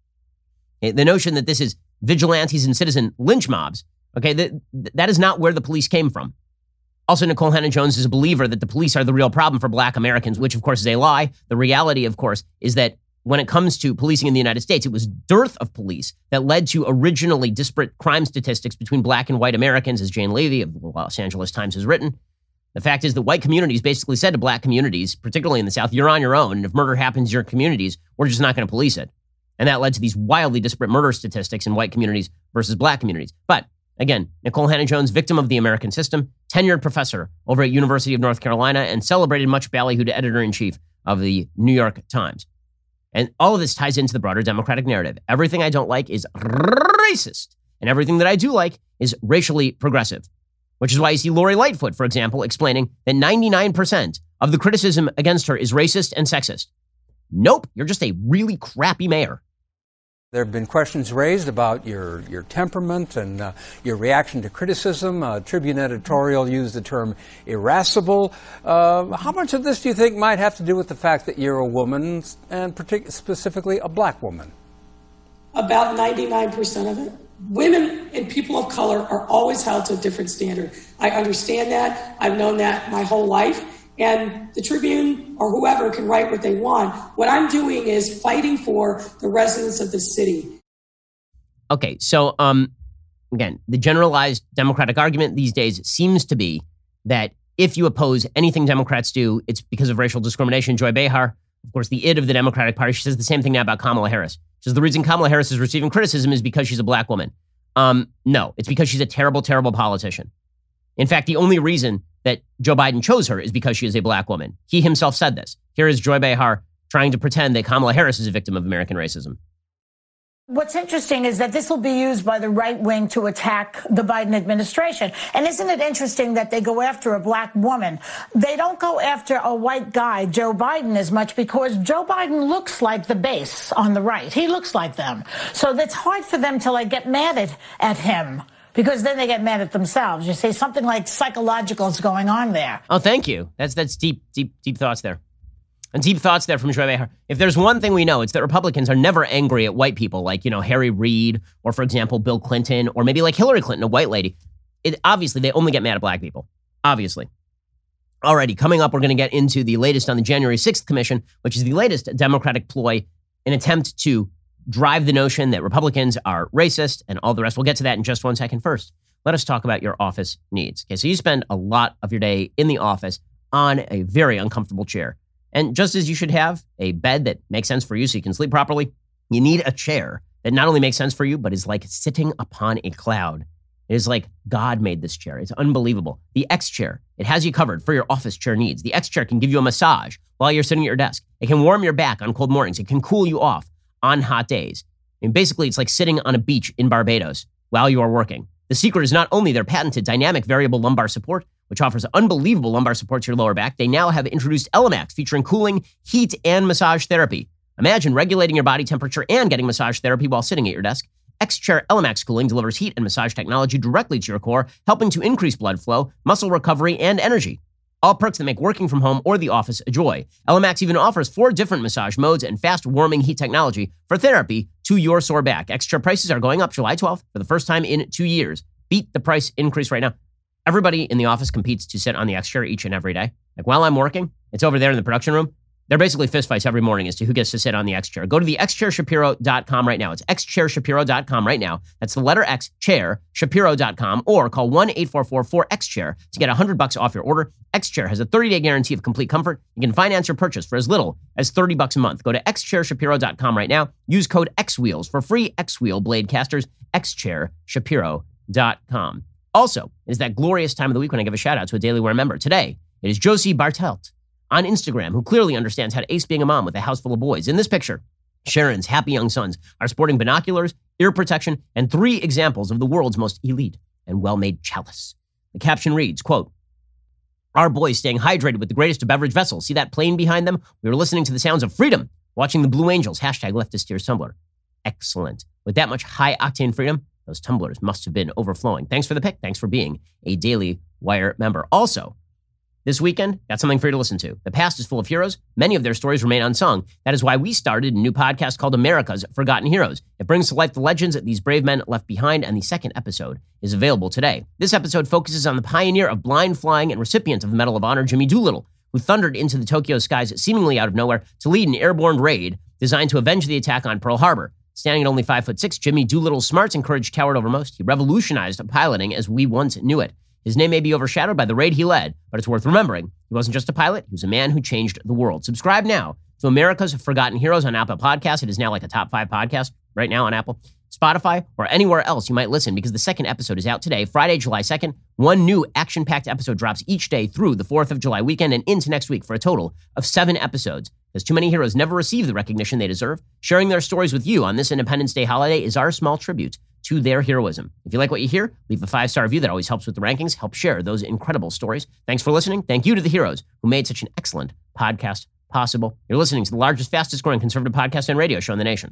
Speaker 1: Okay, the notion that this is vigilantes and citizen lynch mobs, okay, that is not where the police came from. Also, Nikole Hannah-Jones is a believer that the police are the real problem for Black Americans, which, of course, is a lie. The reality, of course, is that when it comes to policing in the United States, it was dearth of police that led to originally disparate crime statistics between Black and white Americans, as Jane Levy of the Los Angeles Times has written. The fact is that white communities basically said to Black communities, particularly in the South, you're on your own, and if murder happens in your communities, we're just not going to police it. And that led to these wildly disparate murder statistics in white communities versus Black communities. But again, Nikole Hannah-Jones, victim of the American system, tenured professor over at University of North Carolina, and celebrated, much ballyhooed editor-in-chief of the New York Times. And all of this ties into the broader Democratic narrative. Everything I don't like is racist, and everything that I do like is racially progressive, which is why you see Lori Lightfoot, for example, explaining that 99% of the criticism against her is racist and sexist. Nope, you're just a really crappy mayor.
Speaker 4: There have been questions raised about your temperament and your reaction to criticism. Tribune editorial used the term irascible. How much of this do you think might have to do with the fact that you're a woman, and specifically a Black woman?
Speaker 5: About 99% of it. Women and people of color are always held to a different standard. I understand that. I've known that my whole life. And the Tribune or whoever can write what they want. What I'm doing is fighting for the residents of the city.
Speaker 1: Okay, so again, the generalized Democratic argument these days seems to be that if you oppose anything Democrats do, it's because of racial discrimination. Joy Behar, of course, the id of the Democratic Party, she says the same thing now about Kamala Harris. She says the reason Kamala Harris is receiving criticism is because she's a Black woman. No, it's because she's a terrible, terrible politician. In fact, the only reason that Joe Biden chose her is because she is a Black woman. He himself said this. Here is Joy Behar trying to pretend that Kamala Harris is a victim of American racism.
Speaker 6: What's interesting is that this will be used by the right wing to attack the Biden administration. And isn't it interesting that they go after a Black woman? They don't go after a white guy, Joe Biden, as much because Joe Biden looks like the base on the right. He looks like them. So it's hard for them to get mad at him. Because then they get mad at themselves. You say something like psychological is going on there.
Speaker 1: Oh, thank you. That's deep thoughts there. And deep thoughts there from Joy Behar. If there's one thing we know, it's that Republicans are never angry at white people like, Harry Reid or, for example, Bill Clinton or maybe like Hillary Clinton, a white lady. Obviously, they only get mad at Black people. Obviously. Alrighty, coming up, we're going to get into the latest on the January 6th Commission, which is the latest Democratic ploy, an attempt to drive the notion that Republicans are racist and all the rest. We'll get to that in just 1 second. First, let us talk about your office needs. Okay, so you spend a lot of your day in the office on a very uncomfortable chair. And just as you should have a bed that makes sense for you so you can sleep properly, you need a chair that not only makes sense for you, but is like sitting upon a cloud. It is like God made this chair. It's unbelievable. The X chair, it has you covered for your office chair needs. The X chair can give you a massage while you're sitting at your desk. It can warm your back on cold mornings. It can cool you off on hot days. And basically, it's like sitting on a beach in Barbados while you are working. The secret is not only their patented dynamic variable lumbar support, which offers unbelievable lumbar support to your lower back. They now have introduced ELEMAX, featuring cooling, heat, and massage therapy. Imagine regulating your body temperature and getting massage therapy while sitting at your desk. X-Chair ELEMAX Cooling delivers heat and massage technology directly to your core, helping to increase blood flow, muscle recovery, and energy. All perks that make working from home or the office a joy. ELEMAX even offers 4 different massage modes and fast warming heat technology for therapy to your sore back. Extra prices are going up July 12th for the first time in 2 years. Beat the price increase right now. Everybody in the office competes to sit on the X-Chair each and every day. Like while I'm working, it's over there in the production room. They're basically fistfights every morning as to who gets to sit on the X-Chair. Go to the xchairshapiro.com right now. It's xchairshapiro.com right now. That's the letter X, chair, shapiro.com, or call 1-844-4XChair to get $100 off your order. X-Chair has a 30-day guarantee of complete comfort. You can finance your purchase for as little as $30 a month. Go to xchairshapiro.com right now. Use code XWheels for free X-Wheel blade casters. xchairshapiro.com. Also, it is that glorious time of the week when I give a shout out to a Daily Wire member. Today, it is Josie Bartelt on Instagram, who clearly understands how to ace being a mom with a house full of boys. In this picture, Sharon's happy young sons are sporting binoculars, ear protection, and 3 examples of the world's most elite and well-made chalice. The caption reads, quote, Our boys staying hydrated with the greatest of beverage vessels. See that plane behind them? We were listening to the sounds of freedom, watching the Blue Angels, #leftist tumbler. Excellent. With that much high-octane freedom, those tumblers must have been overflowing. Thanks for the pick. Thanks for being a Daily Wire member. Also, this weekend, got something for you to listen to. The past is full of heroes. Many of their stories remain unsung. That is why we started a new podcast called America's Forgotten Heroes. It brings to life the legends that these brave men left behind, and the second episode is available today. This episode focuses on the pioneer of blind flying and recipient of the Medal of Honor, Jimmy Doolittle, who thundered into the Tokyo skies seemingly out of nowhere to lead an airborne raid designed to avenge the attack on Pearl Harbor. Standing at only 5'6", Jimmy Doolittle's smarts and courage towered over most. He revolutionized piloting as we once knew it. His name may be overshadowed by the raid he led, but it's worth remembering. He wasn't just a pilot, he was a man who changed the world. Subscribe now to America's Forgotten Heroes on Apple Podcasts. It is now like a top 5 podcast right now on Apple, Spotify, or anywhere else you might listen, because the second episode is out today, Friday, July 2nd. One new action-packed episode drops each day through the 4th of July weekend and into next week for a total of 7 episodes. Because too many heroes never receive the recognition they deserve, sharing their stories with you on this Independence Day holiday is our small tribute to their heroism. If you like what you hear, leave a 5-star review. That always helps with the rankings. Help share those incredible stories. Thanks for listening. Thank you to the heroes who made such an excellent podcast possible. You're listening to the largest, fastest growing conservative podcast and radio show in the nation.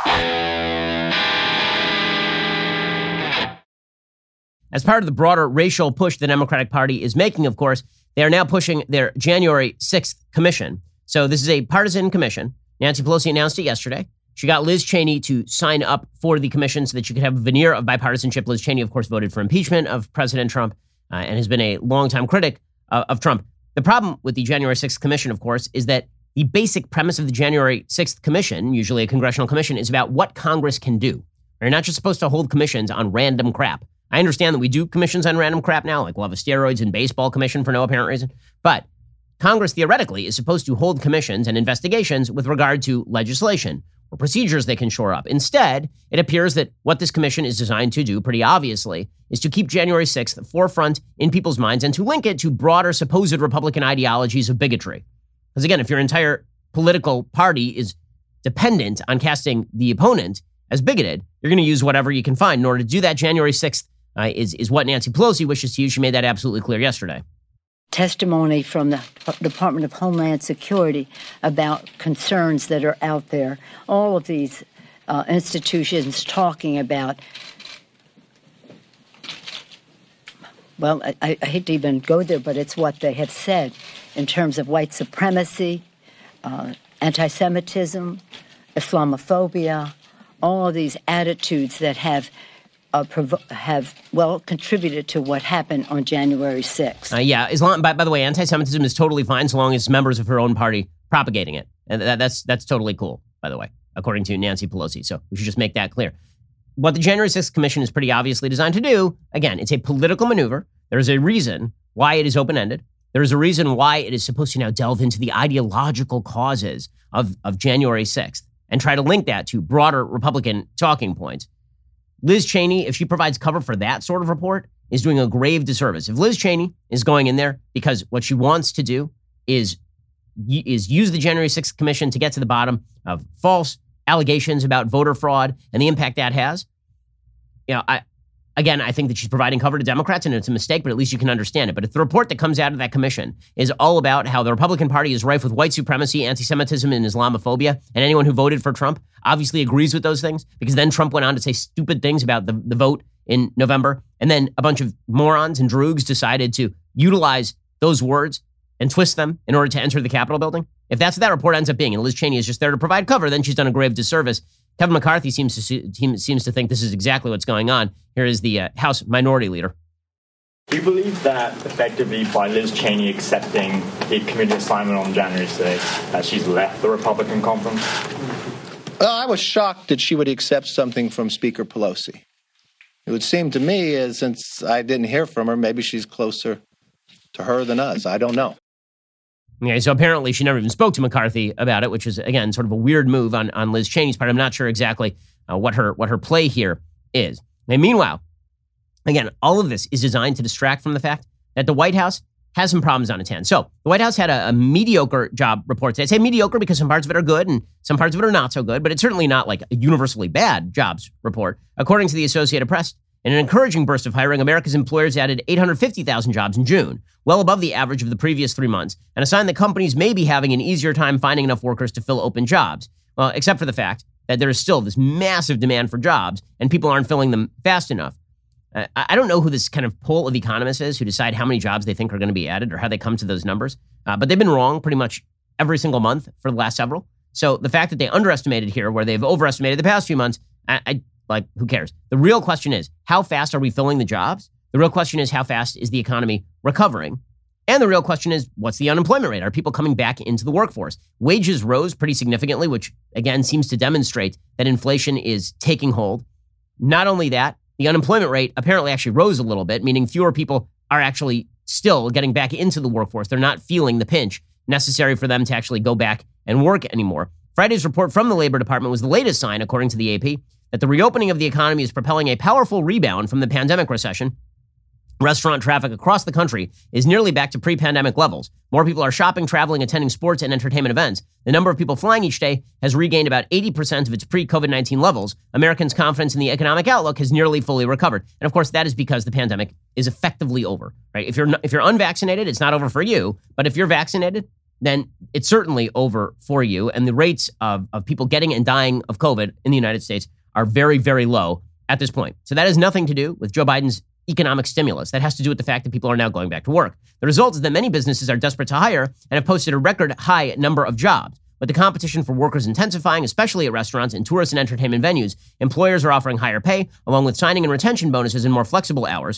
Speaker 1: As part of the broader racial push the Democratic Party is making, of course, they are now pushing their January 6th commission. So this is a partisan commission. Nancy Pelosi announced it yesterday. She got Liz Cheney to sign up for the commission so that she could have a veneer of bipartisanship. Liz Cheney, of course, voted for impeachment of President Trump and has been a longtime critic of Trump. The problem with the January 6th commission, of course, is that the basic premise of the January 6th commission, usually a congressional commission, is about what Congress can do. You're not just supposed to hold commissions on random crap. I understand that we do commissions on random crap now, like we'll have a steroids and baseball commission for no apparent reason. But Congress, theoretically, is supposed to hold commissions and investigations with regard to legislation or procedures they can shore up. Instead, it appears that what this commission is designed to do, pretty obviously, is to keep January 6th forefront in people's minds and to link it to broader supposed Republican ideologies of bigotry. Because again, if your entire political party is dependent on casting the opponent as bigoted, you're going to use whatever you can find. In order to do that, January 6th is what Nancy Pelosi wishes to use. She made that absolutely clear yesterday.
Speaker 7: Testimony from the Department of Homeland Security about concerns that are out there. All of these institutions talking about, well, I hate to even go there, but it's what they have said in terms of white supremacy, anti-Semitism, Islamophobia, all of these attitudes that have contributed to what happened on January 6th.
Speaker 1: Yeah, Islam. By the way, anti-Semitism is totally fine so long as members of her own party propagating it, and that's totally cool. By the way, according to Nancy Pelosi, so we should just make that clear. What the January 6th Commission is pretty obviously designed to do, again, it's a political maneuver. There is a reason why it is open-ended. There is a reason why it is supposed to now delve into the ideological causes of January 6th and try to link that to broader Republican talking points. Liz Cheney, if she provides cover for that sort of report, is doing a grave disservice. If Liz Cheney is going in there because what she wants to do is use the January 6th Commission to get to the bottom of false allegations about voter fraud and the impact that has, I think that she's providing cover to Democrats, and it's a mistake, but at least you can understand it. But if the report that comes out of that commission is all about how the Republican Party is rife with white supremacy, anti-Semitism, and Islamophobia, and anyone who voted for Trump obviously agrees with those things, because then Trump went on to say stupid things about the vote in November, and then a bunch of morons and droogs decided to utilize those words and twist them in order to enter the Capitol building. If that's what that report ends up being, and Liz Cheney is just there to provide cover, then she's done a grave disservice. Kevin McCarthy seems to think this is exactly what's going on. Here is the House Minority Leader.
Speaker 8: Do you believe that effectively by Liz Cheney accepting a committee assignment on January 6th, that she's left the Republican conference?
Speaker 9: I was shocked that she would accept something from Speaker Pelosi. It would seem to me, since I didn't hear from her, maybe she's closer to her than us. I don't know.
Speaker 1: Okay, so apparently she never even spoke to McCarthy about it, which is, again, sort of a weird move on Liz Cheney's part. I'm not sure exactly what her play here is. And meanwhile, again, all of this is designed to distract from the fact that the White House has some problems on its hands. So the White House had a mediocre job report today. I say mediocre because some parts of it are good and some parts of it are not so good, but it's certainly not like a universally bad jobs report. According to the Associated Press, In an encouraging burst of hiring, America's employers added 850,000 jobs in June, well above the average of the previous 3 months, and a sign that companies may be having an easier time finding enough workers to fill open jobs. Well, except for the fact that there is still this massive demand for jobs, and people aren't filling them fast enough. I don't know who this kind of poll of economists is who decide how many jobs they think are going to be added or how they come to those numbers, but they've been wrong pretty much every single month for the last several. So the fact that they underestimated here where they've overestimated the past few months, like, who cares? The real question is, how fast are we filling the jobs? The real question is, how fast is the economy recovering? And the real question is, what's the unemployment rate? Are people coming back into the workforce? Wages rose pretty significantly, which again seems to demonstrate that inflation is taking hold. Not only that, the unemployment rate apparently actually rose a little bit, meaning fewer people are actually still getting back into the workforce. They're not feeling the pinch necessary for them to actually go back and work anymore. Friday's report from the Labor Department was the latest sign, according to the AP, that the reopening of the economy is propelling a powerful rebound from the pandemic recession. Restaurant traffic across the country is nearly back to pre-pandemic levels. More people are shopping, traveling, attending sports and entertainment events. The number of people flying each day has regained about 80% of its pre-COVID-19 levels. Americans' confidence in the economic outlook has nearly fully recovered. And of course, that is because the pandemic is effectively over, right? If you're unvaccinated, it's not over for you. But if you're vaccinated, then it's certainly over for you. And the rates of people getting and dying of COVID in the United States are very, very low at this point. So that has nothing to do with Joe Biden's economic stimulus. That has to do with the fact that people are now going back to work. The result is that many businesses are desperate to hire and have posted a record high number of jobs. With the competition for workers intensifying, especially at restaurants and tourist and entertainment venues, employers are offering higher pay, along with signing and retention bonuses and more flexible hours.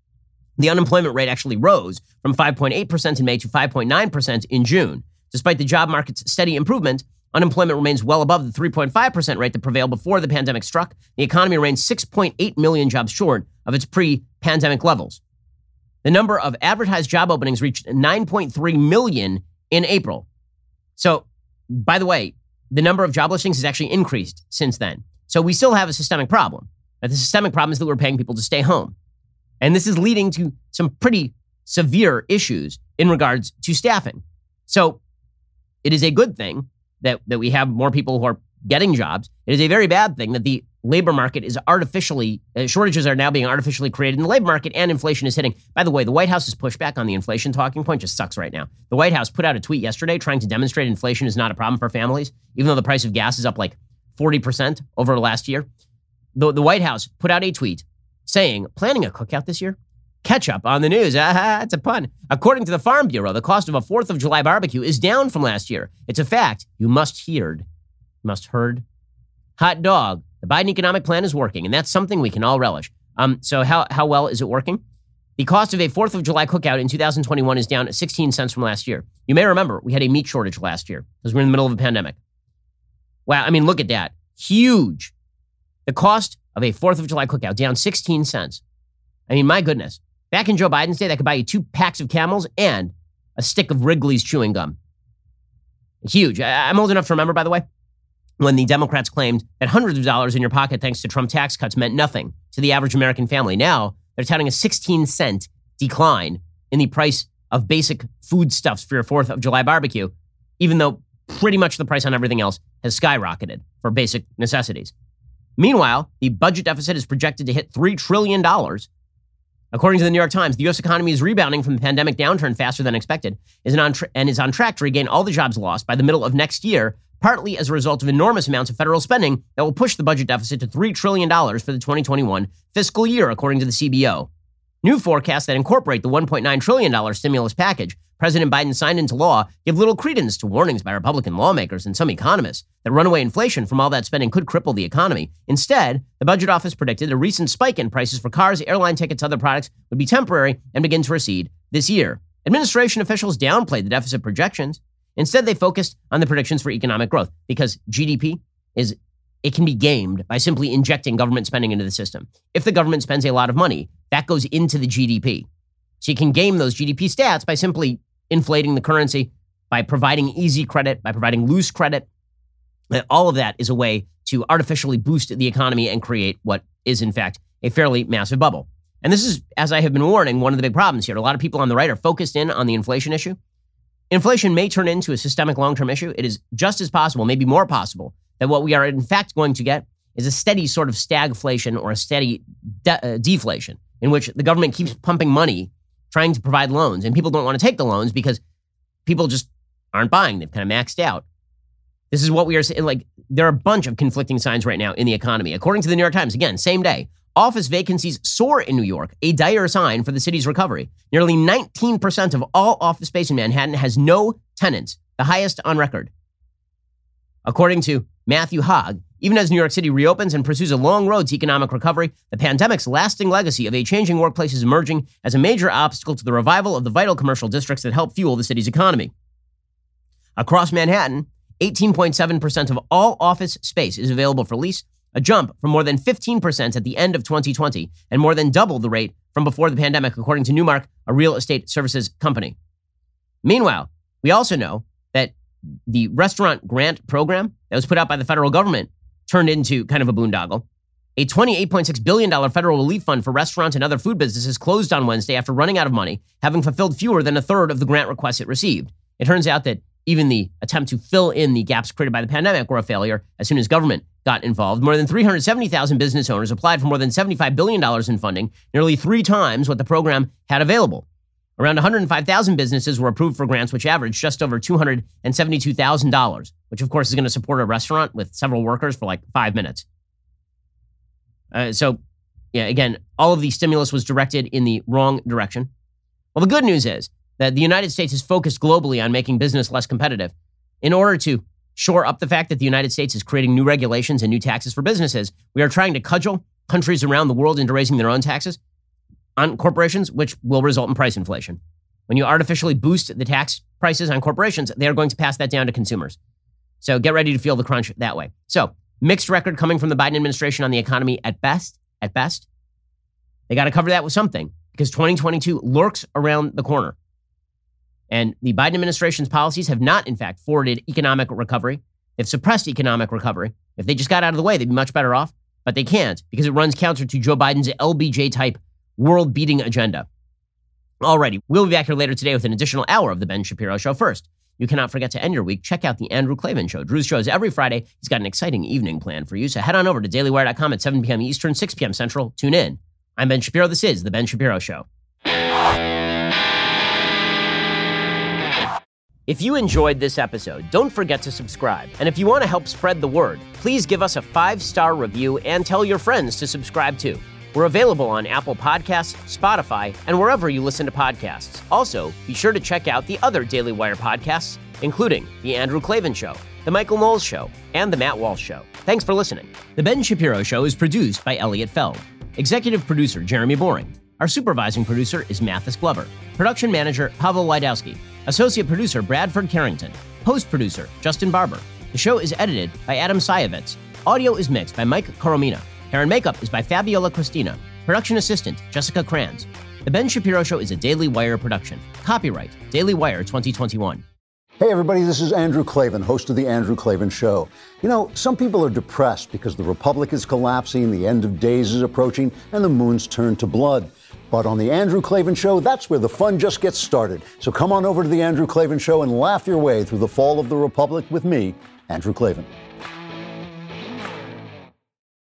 Speaker 1: The unemployment rate actually rose from 5.8% in May to 5.9% in June. Despite the job market's steady improvement, unemployment remains well above the 3.5% rate that prevailed before the pandemic struck. The economy remains 6.8 million jobs short of its pre-pandemic levels. The number of advertised job openings reached 9.3 million in April. So, by the way, the number of job listings has actually increased since then. So we still have a systemic problem. The systemic problem is that we're paying people to stay home. And this is leading to some pretty severe issues in regards to staffing. So it is a good thing that we have more people who are getting jobs. It is a very bad thing that the labor market is shortages are now being artificially created in the labor market and inflation is hitting. By the way, the White House's pushback on the inflation talking point just sucks right now. The White House put out a tweet yesterday trying to demonstrate inflation is not a problem for families, even though the price of gas is up like 40% over last year. The White House put out a tweet saying, planning a cookout this year? Ketchup on the news. It's a pun. According to the Farm Bureau, the cost of a 4th of July barbecue is down from last year. It's a fact you must heard. Hot dog. The Biden economic plan is working, and that's something we can all relish. So how well is it working? The cost of a 4th of July cookout in 2021 is down 16 cents from last year. You may remember we had a meat shortage last year because we're in the middle of a pandemic. Wow, I mean, look at that. Huge. The cost of a 4th of July cookout down 16 cents. I mean, my goodness. Back in Joe Biden's day, that could buy you 2 packs of Camels and a stick of Wrigley's chewing gum. Huge. I'm old enough to remember, by the way, when the Democrats claimed that hundreds of dollars in your pocket thanks to Trump tax cuts meant nothing to the average American family. Now, they're touting a 16-cent decline in the price of basic foodstuffs for your 4th of July barbecue, even though pretty much the price on everything else has skyrocketed for basic necessities. Meanwhile, the budget deficit is projected to hit $3 trillion. According to the New York Times, the U.S. economy is rebounding from the pandemic downturn faster than expected and is on track to regain all the jobs lost by the middle of next year, partly as a result of enormous amounts of federal spending that will push the budget deficit to $3 trillion for the 2021 fiscal year, according to the CBO. New forecasts that incorporate the $1.9 trillion stimulus package President Biden signed into law give little credence to warnings by Republican lawmakers and some economists that runaway inflation from all that spending could cripple the economy. Instead, the budget office predicted a recent spike in prices for cars, airline tickets, other products would be temporary and begin to recede this year. Administration officials downplayed the deficit projections. Instead, they focused on the predictions for economic growth because GDP it can be gamed by simply injecting government spending into the system. If the government spends a lot of money, that goes into the GDP. So you can game those GDP stats by simply inflating the currency, by providing easy credit, by providing loose credit. All of that is a way to artificially boost the economy and create what is, in fact, a fairly massive bubble. And this is, as I have been warning, one of the big problems here. A lot of people on the right are focused in on the inflation issue. Inflation may turn into a systemic long-term issue. It is just as possible, maybe more possible, that what we are in fact going to get is a steady sort of stagflation or a steady deflation in which the government keeps pumping money, trying to provide loans, and people don't want to take the loans because people just aren't buying. They've kind of maxed out. This is what we are saying. Like, there are a bunch of conflicting signs right now in the economy. According to the New York Times, again, same day, office vacancies soar in New York, a dire sign for the city's recovery. Nearly 19% of all office space in Manhattan has no tenants, the highest on record. According to Matthew Haag, even as New York City reopens and pursues a long road to economic recovery, the pandemic's lasting legacy of a changing workplace is emerging as a major obstacle to the revival of the vital commercial districts that help fuel the city's economy. Across Manhattan, 18.7% of all office space is available for lease, a jump from more than 15% at the end of 2020, and more than double the rate from before the pandemic, according to Newmark, a real estate services company. Meanwhile, we also know that the restaurant grant program that was put out by the federal government turned into kind of a boondoggle. A $28.6 billion federal relief fund for restaurants and other food businesses closed on Wednesday after running out of money, having fulfilled fewer than a third of the grant requests it received. It turns out that even the attempt to fill in the gaps created by the pandemic were a failure as soon as government got involved. More than 370,000 business owners applied for more than $75 billion in funding, nearly 3 times what the program had available. Around 105,000 businesses were approved for grants, which averaged just over $272,000, which of course is going to support a restaurant with several workers for like 5 minutes. Again, all of the stimulus was directed in the wrong direction. Well, the good news is that the United States is focused globally on making business less competitive. In order to shore up the fact that the United States is creating new regulations and new taxes for businesses, we are trying to cudgel countries around the world into raising their own taxes on corporations, which will result in price inflation. When you artificially boost the tax prices on corporations, they are going to pass that down to consumers. So get ready to feel the crunch that way. So mixed record coming from the Biden administration on the economy at best. They got to cover that with something because 2022 lurks around the corner. And the Biden administration's policies have not, in fact, forwarded economic recovery. They've suppressed economic recovery. If they just got out of the way, they'd be much better off. But they can't because it runs counter to Joe Biden's LBJ-type world-beating agenda. Alrighty, we'll be back here later today with an additional hour of The Ben Shapiro Show. First, you cannot forget to end your week. Check out The Andrew Klavan Show. Drew's show is every Friday. He's got an exciting evening planned for you. So head on over to dailywire.com at 7 p.m. Eastern, 6 p.m. Central. Tune in. I'm Ben Shapiro. This is The Ben Shapiro Show. If you enjoyed this episode, don't forget to subscribe. And if you want to help spread the word, please give us a 5-star review and tell your friends to subscribe too. We're available on Apple Podcasts, Spotify, and wherever you listen to podcasts. Also, be sure to check out the other Daily Wire podcasts, including The Andrew Klavan Show, The Michael Knowles Show, and The Matt Walsh Show. Thanks for listening. The Ben Shapiro Show is produced by Elliot Feld. Executive producer, Jeremy Boring. Our supervising producer is Mathis Glover. Production manager, Pavel Wydowski. Associate producer, Bradford Carrington. Post-producer, Justin Barber. The show is edited by Adam Sayevitz. Audio is mixed by Mike Coromina. Hair and makeup is by Fabiola Cristina. Production assistant, Jessica Kranz. The Ben Shapiro Show is a Daily Wire production. Copyright, Daily Wire 2021.
Speaker 10: Hey everybody, this is Andrew Klavan, host of The Andrew Klavan Show. You know, some people are depressed because the republic is collapsing, the end of days is approaching, and the moon's turned to blood. But on The Andrew Klavan Show, that's where the fun just gets started. So come on over to The Andrew Klavan Show and laugh your way through the fall of the republic with me, Andrew Klavan.